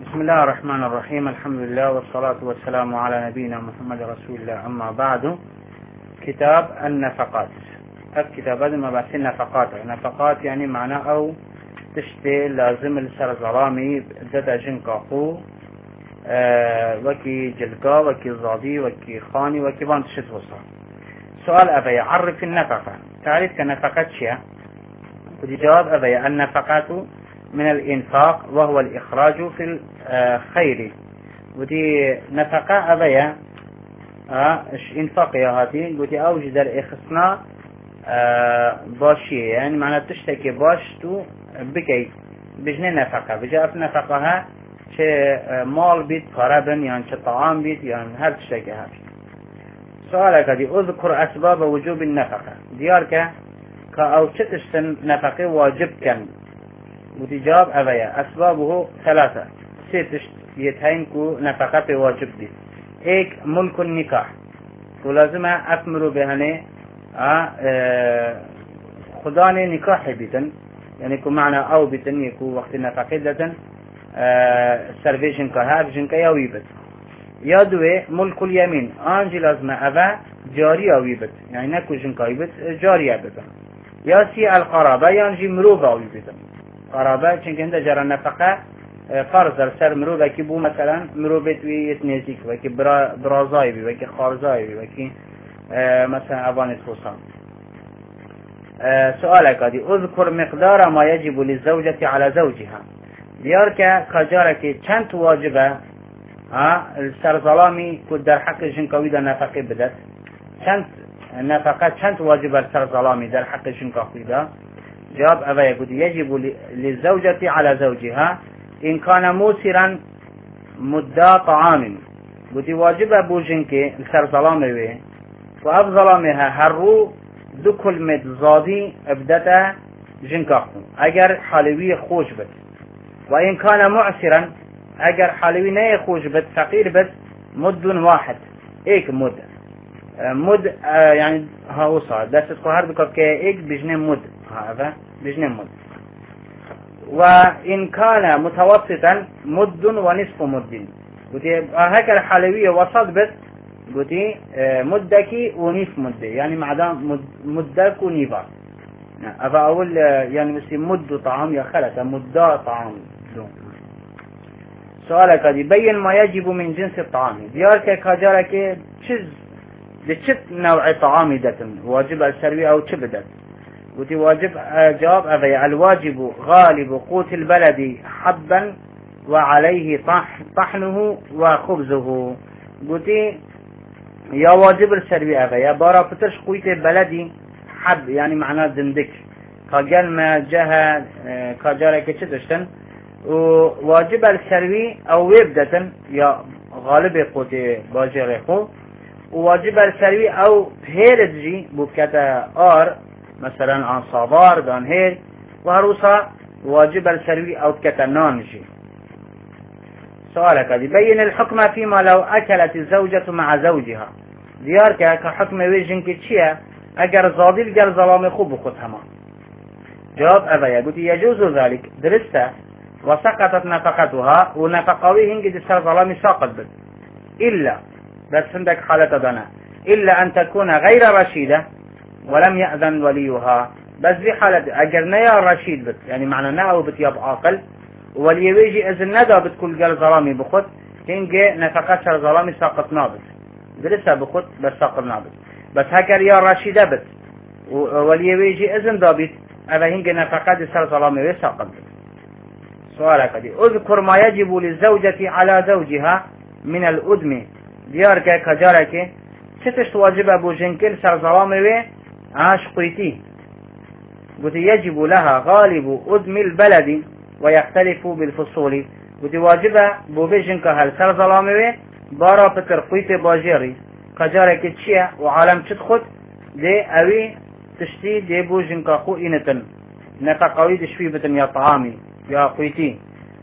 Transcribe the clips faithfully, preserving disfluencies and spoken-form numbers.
بسم الله الرحمن الرحيم. الحمد لله والصلاة والسلام على نبينا محمد رسول الله. أما بعد، كتاب النفقات. الكتاب هذا مباحث النفقات. نفقات يعني معناه أو تشتي لازم السر ظلامي ددا جنكاقو أه وكي جلقا وكي زادي وكي خاني وكي بانتشت وصا. سؤال أبي عرف النفقة. تعرف كنفقة شيء؟ ودي جواب أبي النفقات من الإنفاق وهو الإخراج في الخير. ودي نفقة أبي آه إنفاق يا هاتي ودي أوجد الإخصنا آه باشي، يعني معنى تشتكي باش تو بكي بجنة نفقة بجاء نفقها شيء مال بيت قرابن يعني شيء طعام بيت يعني هل تشتكي هاتي. سؤالك دي أذكر أسباب وجوب النفقة ديارك كأو تشتشتن نفقة واجب كان. ودي جواب أبايا أسبابه ثلاثة ستش يتهينكو نفقة واجب دي. ايك ملك النكاح ولازم أثمروا بهني اه اه خداني نكاح بيتن يعني كو معنى أو بيتن يكو وقت النفقة دتن اه سرفيشن كهاب جنك يويبت. يا دوي ملك اليمين آنجي لازم أبا جاري أويبت يعني نكو جنك يويبت جاري أبدا. يا سي القرابة ينجي مروفة أويبت قرابة چونکه هنده جرا نفقه فرض در سر مرو وکی بو مثلا مرو بیت ویت نزیک وکی برا برازای بی وکی خارزای بی وکی مثلا اوان خصوصا. سؤالك هذه اذكر مقدار ما يجب للزوجة على زوجها. دیار که کجاره که چند واجبه ها سر ظلامی که در حق جنکاوی در نفقه بدد، چند نفقه چند واجبه سر ظلامی در حق جنکاوی ده. جواب أبا يقول يجب للزوجة على زوجها إن كان موسرا مدى طعام. قلت واجب أبو جنكي السر ظلامه وأب ظلامها هرو دكل مد زادي ابدتا جنكاكم أجر حالوي خوش بد. وإن كان معسرا أجر حالوي ناي خوش بد فقير بد مد واحد إيك مد مد يعني هاوصا دست قهر بكب كي إيك بجنة مد هذا بجنة مد. وإن كان متوسطا مد ونصف مد. قلت هكذا الحلوية وسط بس قلت مدك ونصف مد يعني معدام مد مدك ونيفا. أبا أقول يعني بس مد طعام يا خلة مدة طعام. سؤالك هذه بين ما يجب من جنس الطعام. ديارك كجارك شز لشت نوع طعام دتن واجب السروي أو شبدت. قلت واجب جواب أبي الواجب غالب قوت البلد حبا وعليه طحنه وخبزه. قلت يا واجب السروي أبي يا بارا فتش قوت البلدي حب يعني معناه دندك قال ما جه كجارك شتشتن. وواجب السروي أو يبدتن يا غالب قوت باجرخو. وواجب السروي أو هيرجي بكتا آر مثلا عن صابار دان هير وهروسا واجب السروي أو كتنانجي. سؤالك هذه بين الحكم فيما لو أكلت الزوجة مع زوجها. ديارك كحكم ويجن كتشيا أجر زادي الجر ظلام خوب خدهما. جواب أبايا قلت يجوز ذلك درسته وسقطت نفقتها ونفقوي هنجد السر ظلام ساقط بد إلا بس عندك حالة دنا إلا أن تكون غير رشيدة ولم يأذن وليها. بس دي حالة أجرنا يا رشيد بت يعني معنى ناو بت يب عاقل وليويجي إذن ندى بتكل قال ظلامي بخط تنجي نفقات سر ظلامي ساقط نابت درسها بخط بس ساقط نابت. بس هكر يا رشيدة بت وليويجي إذن دابت أبا هنجي نفقات سر ظلامي ساقط بت. سؤالك دي اذكر ما يجب للزوجة على زوجها من الأدم. ديارك كجارك ستش واجب أبو جنكل سر ظلامي عاش قيتي. قلت يجب لها غالب أدم البلد ويختلف بالفصول. قلت واجبة بوبيجن كهل سر ظلامي بارا بتر قيتي باجيري كجارك تشيع وعالم تدخل دي أوي تشتي دي بوجن كخو إنتن نفقوي دشوي بتن يا طعامي يا قيتي.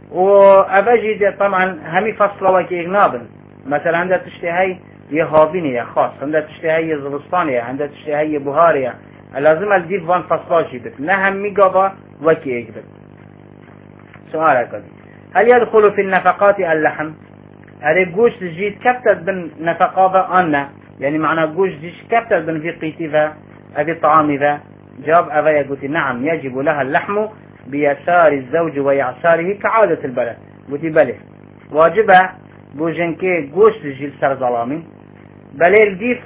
وأبجي دي طبعا همي فصلة وكي إغنابن مثلا عندها تشتي هاي يهابينية خاص عندها تشتهي زبستانية عندها تشتهي بهارية لازم الديف وان فصلاشي بت نهم ميقابا وكي اكبت. سؤالك هذه هل يدخل في النفقات اللحم؟ هذه جوش جيت كفتت بن نفقة أنا يعني معنى جوش جيت كفتت بن في قيتها أبي طعام ذا. جاب أبا قلت نعم يجب لها اللحم بيسار الزوج ويعساره كعادة البلد. قلت بله واجبة بوجنكي جوش جيت سر ظلامي بله الديف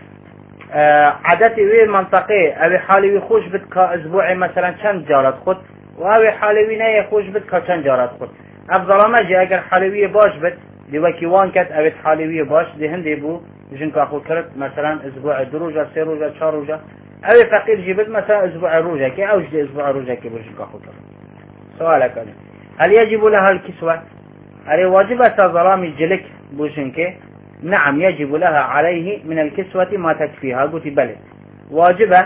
آه عادتي وين منطقة أبي حالي يخوش بتك أسبوعي مثلا كم جارت خد وأبي حالي وين يخوش بتك كم جارت خد أفضل ما جاء أجر حالوية باش بت دي وكيوان كت أبي حالوية باش دي هندي بو جنك أخو كرت مثلا أسبوع دروجة سير روجة شهر روجة أبي فقير جيبت مثلا أسبوع روجة كي أوش دي أسبوع روجة كي بوجنك أخو كرت. سؤالك أنا هل يجب لها الكسوة؟ هل واجبة ظلام الجلك بوجنك؟ نعم يجب لها عليه من الكسوة ما تكفيها. قلت بلى واجبة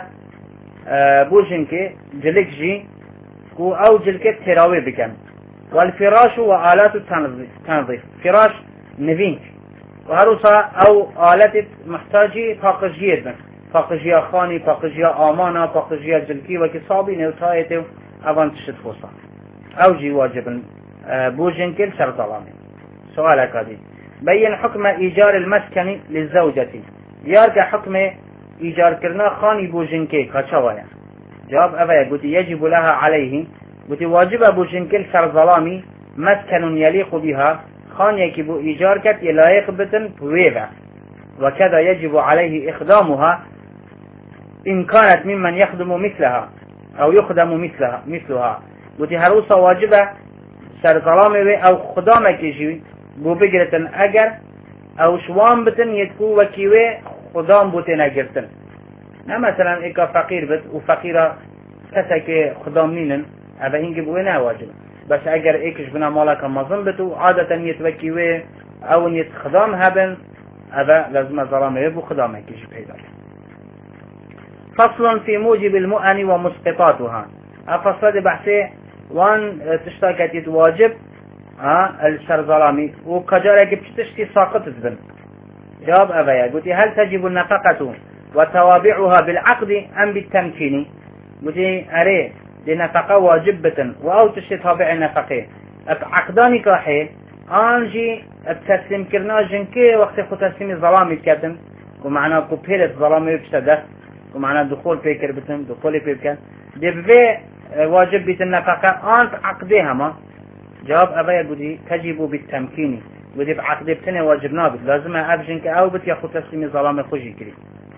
آه بوجنك جلك جي كو أو جلك تراوي بكم. والفراش وآلات التنظيف فراش نفينك وهروسا أو آلات محتاجي فاقجية بن فاقجية خاني فاقجية آمانة فاقجية جلكي وكصابي نوتايته أبان تشت فوصا أو جي واجب بوجنكل شر ظلامي. سؤالك هذه بين حكم إيجار المسكن للزوجة يارك حكم إيجار كرنا خاني بوجنكي كشوايا. جواب أبايا قلت يجب لها عليه قلت واجب بوجنكل شر ظلامي مسكن يليق بها خان يكبو إيجار كت يلايق بتن بويبع وكذا يجب عليه إخدامها إن كانت ممن يخدم مثلها أو يخدم مثلها مثلها. قلت هروسا واجبة سر ظلامي أو خدامك يجي بو بقرتن أجر أو شوان بتن يتكو وكيوي خدام بوتن أجرتن. مثلا إيكا فقير بت وفقيرة كسك خدام نينن أبا هنجي بوينها واجبة بس أجر إيكش بنا مالك مظن بتو عادة يتوكيوي أو يتخدام هبن أبا لازم ظلامي يبو خدامك يجي بيدا. فصل في موجب المؤن ومسقطاتها. أفصل بحثي وان تشتاكت واجب ها الشر ظلامي وكجارك بتشتي ساقط الذنب. جواب أبايا قلت هل تجب النفقة وتوابعها بالعقد أم بالتمكين؟ قلت أري دي نفقة واجبة وأو تشتي تابع النفقة عقداني كاحي أنجي التسليم كرنا جنكي وقت خو تسليم ظلامي كاتم ومعنى كوبيلة ظلامي بشتدخ ومعنى دخول فيكر بتن دخولي فيكر دي بفي واجب بيت النفقة أنت عقديها ما. جواب أبايا قدي تجب بالتمكين قدي بعقد بتني واجب نابد لازم أبجنك أو بت ياخد تسليم ظلامي خوشي كري.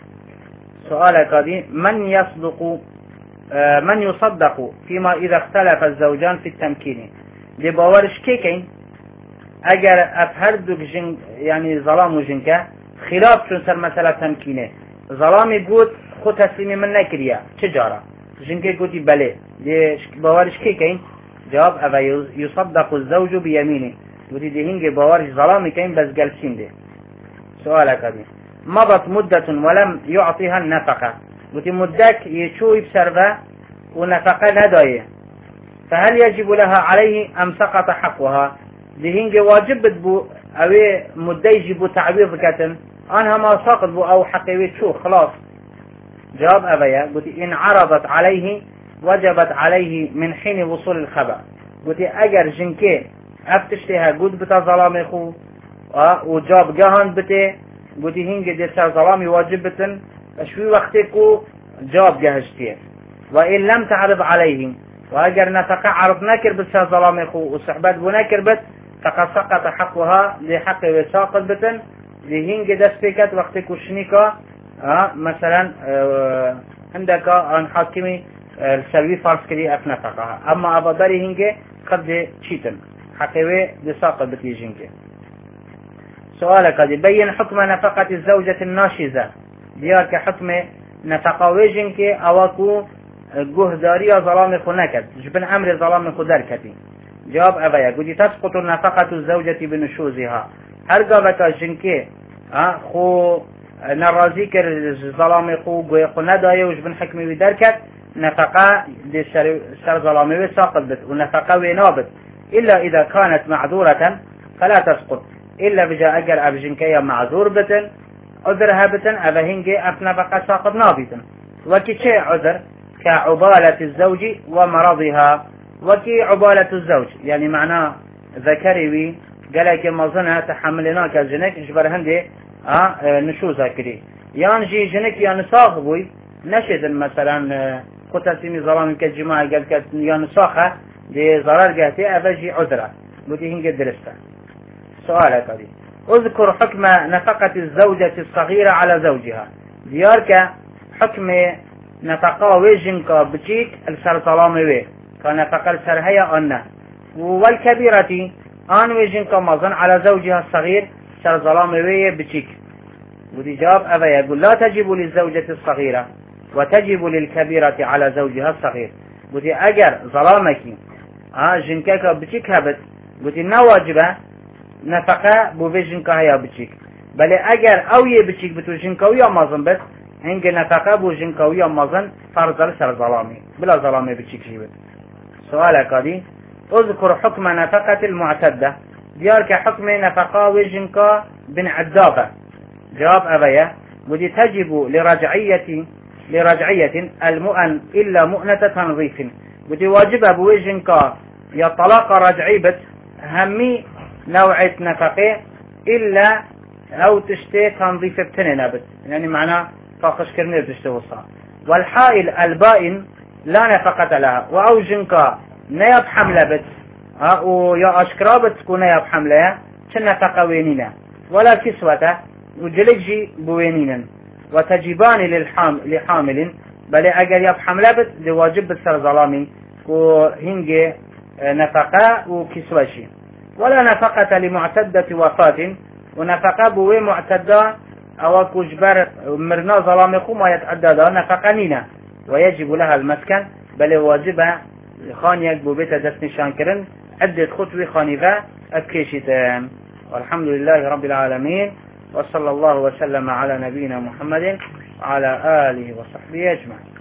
سؤالك هذه من يصدق آه من يصدق فيما إذا اختلف الزوجان في التمكين دي باورش كيكين اگر افهردك جن يعني ظلام وجنكه خلاف شون سر مسألة تمكينه ظلامي قد خو تسليمي من نكريا تجارة جنكه قدي بله دي باورش كيكين. جواب أبا يصدق الزوج بيمينه قدي دي هنجي باورش ظلامي كين بس جالسين دي. سؤالك هذه مضت مدة ولم يعطيها النفقة قدي مدك يشوي بسرفة ونفقة ندايه فهل يجب لها عليه أم سقط حقها؟ دي هنجي واجب بو اوي مدة يجب تعويض كتن انها ما ساقط بو او حقيوي شو خلاص. جواب أبايا قلت إن عرضت عليه وجبت عليه من حين وصول الخبر. قلت أجر جنكي أفتشتها قد بتا ظلامي خو اه وجاب جهان بتي قلت هنجي دي سر ظلامي واجبة شوي وقتكو جاب جهشتيه وإن لم تعرض عليه وأجر نفقة عرض نكر بسر ظلامي خو وصحبات بو نكر بت فقد سقط حقها لحق وساقط بتن لهنجي دست بكت وقتكو شنيكا اه مثلا اه عندك ان حاكمي السلوي فارس كري افنفقها اما اباداري هنجي قد تشيتن حقوي لساقط بتيجنجي. سؤالك هذه بين حكم نفقة الزوجة الناشزة ديارك حكم نفقة ويجنكي اوكو جهدارية ظلام خنكت جبن امر ظلام خدركتي. جواب أبايا قد تسقط نفقة الزوجة بنشوزها هرقبت جنكي اه خو نرازي كر ظلامي خو خو ندايه وش بن حكمي ودركت نفقة دي سر ظلامي وساقط بت ونفقة وينابت إلا إذا كانت معذورة فلا تسقط إلا بجا أجر أبجنكي معذور بتن عذرها بتن أبهنجي أف نفقة ساقط نابتن وكي شيء عذر كعبالة الزوج ومرضها وكي عبالة الزوج يعني معناه ذكري وي قالك مازنها تحملناك جنك جبر هندي اه نشوزها كري يان جي جنك يان ساخ بوي نشد مثلا قتسمي ظلام كالجماعة قال كت يان ساخه دي ضرر قاتي افجي عذره بدي هنجي درسته. سؤالك هذه اذكر حكم نفقة الزوجة الصغيرة على زوجها. ديارك حكم نفقة ويجنك بتيك السر ظلامي وي كان نفقة السر هي أنه والكبيرة آن ويجنك مظن على زوجها الصغير سر ظلامي وي بتيك. ودي جواب أبا يقول لا تجب للزوجة الصغيرة وتجب للكبيرة على زوجها الصغير. ودي أجر ظلامك ها جنكك بتيك هبت ودي نواجبه نفقه بو جنك هيا بتيك بل أجر أو يبتيك بتو جنك ويا مظن بس هنگ نفقه بو جنك ويا مظن فرض سر ظلامي بلا ظلامي بتيك جيبت. سؤالك هذه اذكر حكم نفقة المعتدة. ديارك حكم نفقه وجنك بن عدابة. جواب أبايا ودي تجب لرجعية لرجعية المؤن إلا مؤنة تنظيف. ودي واجبها بوجنك يا طلاق رجعي بس همي نوعية نفقه إلا أو تشتي تنظيف بتنين بس يعني معناه فاقش كرنير تشتي وصا. والحائل البائن لا نفقة لها وأو جنك نياب حملة بس ها ويا أشكرا بتكون نياب حملة كنفقة وينينا ولا كسوة وجلجي بوينينا وتجيبان للحام لحامل بل أجر ياب حملة بس لواجب بالسر ظلامي وهنجي نفقة وكسوشي. ولا نفقة لمعتدة وفاة ونفقة بوي معتدة أو كجبر مرنا ظلامكم ما يتعدد نفقة نينا ويجب لها المسكن بل واجبها خانيك ببيت دفن شانكرن عدة خطوة خانفة أبكيشتان. والحمد لله رب العالمين وصلى الله وسلم على نبينا محمد وعلى آله وصحبه أجمعين.